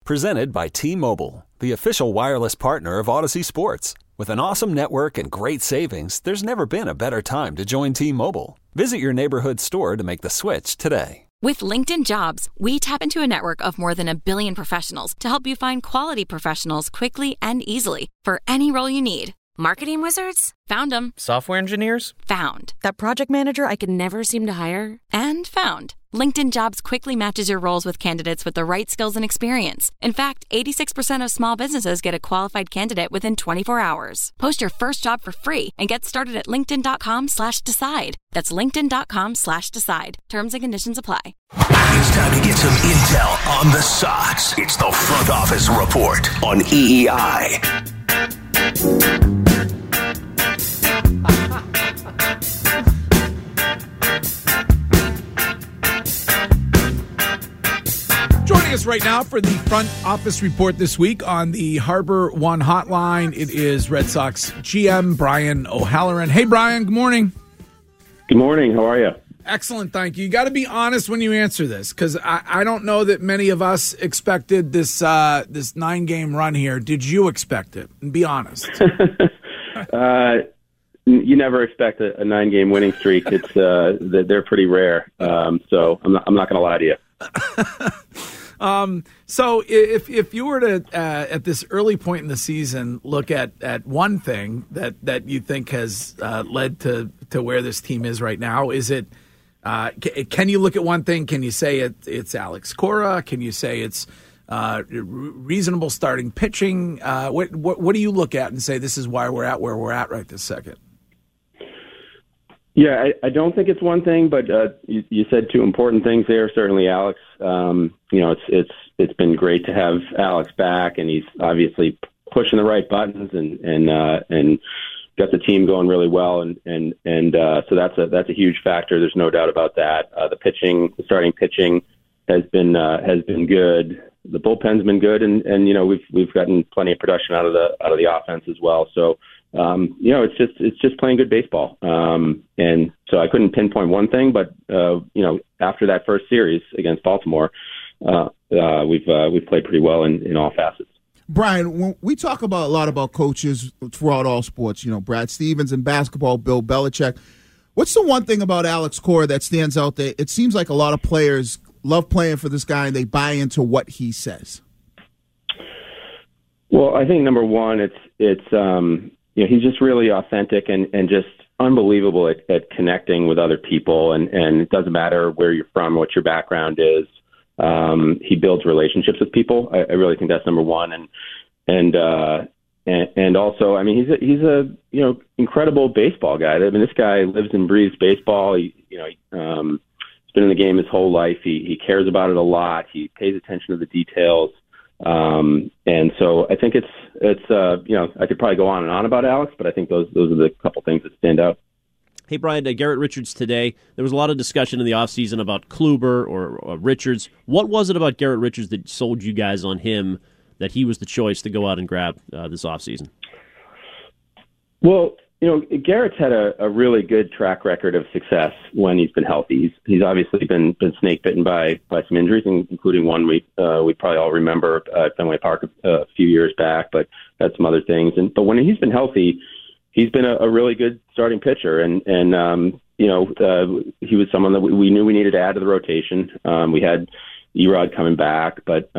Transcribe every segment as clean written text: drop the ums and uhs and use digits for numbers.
Presented by T-Mobile, the official wireless partner of Odyssey Sports. With an awesome network and great savings, there's never been a better time to join T-Mobile. Visit your neighborhood store to make the switch today. With LinkedIn Jobs, we tap into a network of more than 1 billion professionals to help you find quality professionals quickly and easily for any role you need. Marketing wizards? Found them. Software engineers? Found. That project manager I could never seem to hire? And found. LinkedIn Jobs quickly matches your roles with candidates with the right skills and experience. In fact, 86% of small businesses get a qualified candidate within 24 hours. Post your first job for free and get started at linkedin.com/decide. That's linkedin.com/decide. Terms and conditions apply. It's time to get some intel on the Sox. It's the Front Office Report on EEI. Joining us right now for the Front Office Report this week on the Harbor One Hotline, it is Red Sox GM Brian O'Halloran. Hey, Brian, good morning. Good morning. How are you? Excellent, thank you. You got to be honest when you answer this, because I don't know that many of us expected this 9-game run here. Did you expect it? And be honest. You never expect a 9-game winning streak. It's they're pretty rare. So I'm not going to lie to you. So if you were to at this early point in the season look at one thing that you think has led to where this team is right now, is it can you look at one thing? Can you say it's Alex Cora? Can you say it's reasonable starting pitching? What do you look at and say this is why we're at where we're at right this second? Yeah, I don't think it's one thing, but you said two important things there. Certainly, Alex. It's been great to have Alex back, and he's obviously pushing the right buttons and got the team going really well, and so that's a huge factor. There's no doubt about that. The starting pitching has been good. The bullpen's been good, and we've gotten plenty of production out of the offense as well. So. It's just playing good baseball. And so I couldn't pinpoint one thing, but, after that first series against Baltimore, we've played pretty well in all facets. Brian, when we talk a lot about coaches throughout all sports, Brad Stevens in basketball, Bill Belichick, what's the one thing about Alex Cora that stands out there? It seems like a lot of players love playing for this guy and they buy into what he says. Well, I think number one, it's he's just really authentic and just unbelievable at connecting with other people. And it doesn't matter where you're from, what your background is. He builds relationships with people. I really think that's number one. And also, I mean, he's a incredible baseball guy. I mean, this guy lives and breathes baseball. He's been in the game his whole life. He cares about it a lot. He pays attention to the details. And so I think it's I could probably go on and on about Alex, but I think those are the couple things that stand out. Hey, Brian, Garrett Richards today, there was a lot of discussion in the offseason about Kluber or Richards. What was it about Garrett Richards that sold you guys on him, that he was the choice to go out and grab this offseason? Well, Garrett's had a really good track record of success when he's been healthy. He's obviously been snake bitten by some injuries, including one we probably all remember at Fenway Park a few years back, but had some other things. But when he's been healthy, he's been a really good starting pitcher, and he was someone that we knew we needed to add to the rotation. We had Erod coming back, but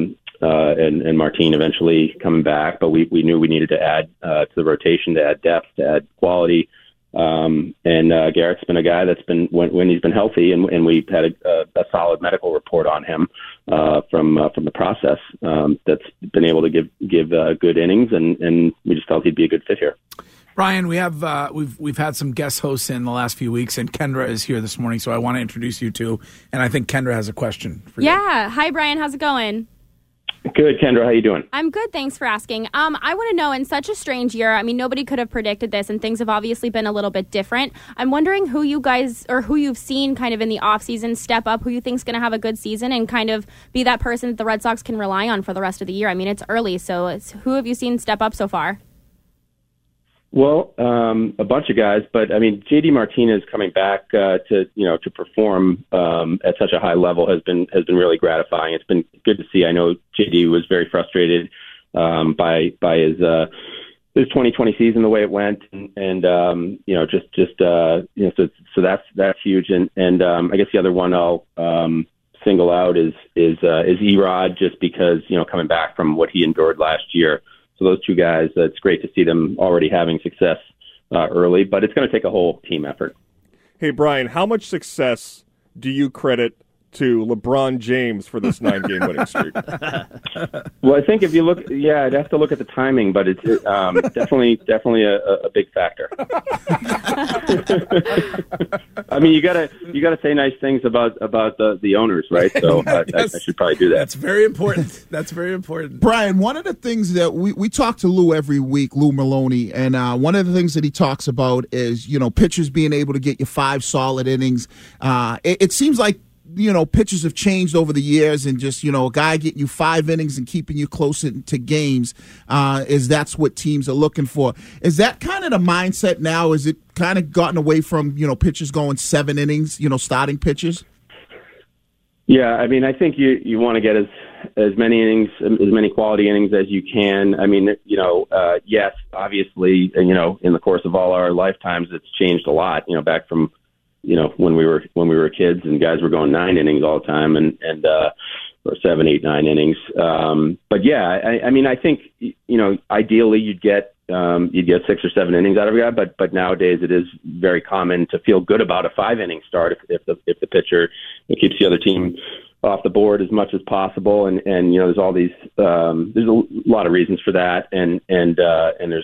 and Martin eventually coming back, but we knew we needed to add to the rotation, to add depth, to add quality. And Garrett's been a guy that's been when he's been healthy, and we've had a solid medical report on him from the process that's been able to give good innings, and we just felt he'd be a good fit here. Brian, we've had some guest hosts in the last few weeks, and Kendra is here this morning, so I want to introduce you to, and I think Kendra has a question for you. Yeah. Hi, Brian. How's it going? Good, Kendra. How you doing? I'm good. Thanks for asking. I want to know, in such a strange year, I mean, nobody could have predicted this, and things have obviously been a little bit different. I'm wondering who you guys, or who you've seen kind of in the offseason step up, who you think is going to have a good season and kind of be that person that the Red Sox can rely on for the rest of the year. I mean, it's early, so who have you seen step up so far? Well, a bunch of guys, but I mean, JD Martinez coming back to perform at such a high level has been really gratifying. It's been good to see. I know JD was very frustrated by his 2020 season, the way it went, and so that's huge. And I guess the other one I'll single out is Erod, just because coming back from what he endured last year. So those two guys, it's great to see them already having success early, but it's going to take a whole team effort. Hey, Brian, how much success do you credit to LeBron James for this 9-game winning streak? Well, I think if you look, I'd have to look at the timing, but it's definitely a big factor. I mean, you gotta say nice things about the owners, right? So I should probably do that. That's very important. That's very important. Brian, one of the things that we talk to Lou every week, Lou Maloney, and one of the things that he talks about is pitchers being able to get you 5 solid innings. It seems like pitchers have changed over the years, and just, a guy getting you 5 innings and keeping you close to games, that's what teams are looking for. Is that kind of the mindset now? Is it kind of gotten away from, pitchers going 7 innings, starting pitchers? Yeah, I mean, I think you want to get as many innings, as many quality innings as you can. I mean, yes, obviously, in the course of all our lifetimes, it's changed a lot, back from when we were kids and guys were going 9 innings all the time and or 7, 8, 9 innings. But yeah, I mean, I think, ideally you'd get 6 or 7 innings out of a guy, but nowadays it is very common to feel good about a 5-inning start if the pitcher keeps the other team off the board as much as possible. And there's all these, there's a lot of reasons for that. And there's,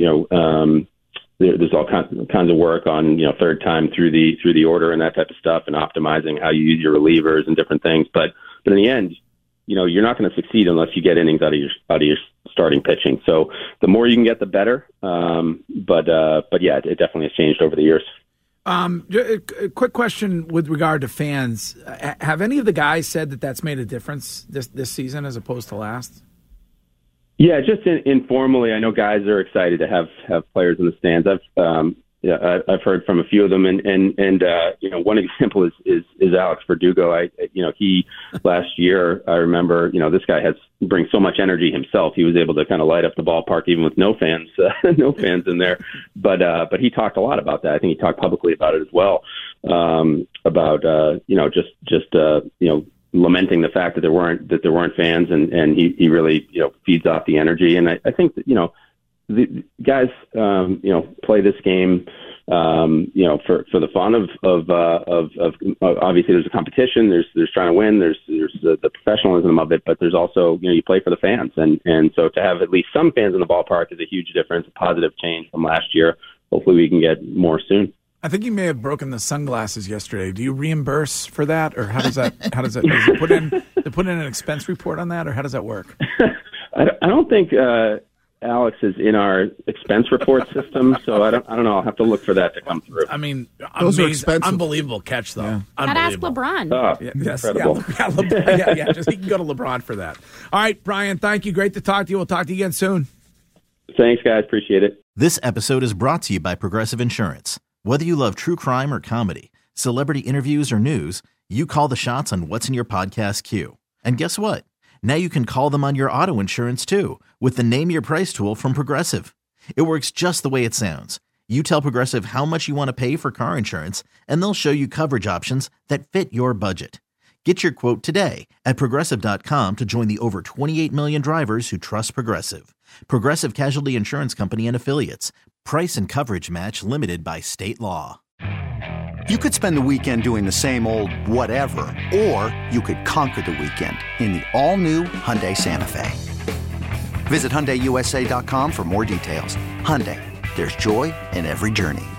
there's all kinds of work on third time through the order and that type of stuff, and optimizing how you use your relievers and different things. But in the end, you're not going to succeed unless you get innings out of your starting pitching. So the more you can get, the better. But yeah, it definitely has changed over the years. A quick question with regard to fans: have any of the guys said that that's made a difference this season as opposed to last? Yeah, just informally, I know guys are excited to have players in the stands. I've heard from a few of them, and one example is Alex Verdugo. He last year, I remember, this guy brings so much energy himself. He was able to kind of light up the ballpark even with no fans in there. But he talked a lot about that. I think he talked publicly about it as well. Lamenting the fact that there weren't fans, and he really feeds off the energy. And I think that the guys play this game for the fun of obviously there's a competition, there's trying to win, there's the professionalism of it, but there's also you play for the fans, and so to have at least some fans in the ballpark is a huge difference, a positive change from last year. Hopefully we can get more soon. I think you may have broken the sunglasses yesterday. Do you reimburse for that, or how does that? Does it put in an expense report on that, or how does that work? I don't think Alex is in our expense report system, so I don't know. I'll have to look for that to come through. I mean, those are expensive. Unbelievable catch, though. Yeah. I'd ask LeBron. Oh, yes, incredible. Yeah, just he can go to LeBron for that. All right, Brian, thank you. Great to talk to you. We'll talk to you again soon. Thanks, guys. Appreciate it. This episode is brought to you by Progressive Insurance. Whether you love true crime or comedy, celebrity interviews or news, you call the shots on what's in your podcast queue. And guess what? Now you can call them on your auto insurance too with the Name Your Price tool from Progressive. It works just the way it sounds. You tell Progressive how much you want to pay for car insurance, and they'll show you coverage options that fit your budget. Get your quote today at Progressive.com to join the over 28 million drivers who trust Progressive. Progressive Casualty Insurance Company and Affiliates. Price and coverage match limited by state law. You could spend the weekend doing the same old whatever, or you could conquer the weekend in the all-new Hyundai Santa Fe. Visit HyundaiUSA.com for more details. Hyundai, there's joy in every journey.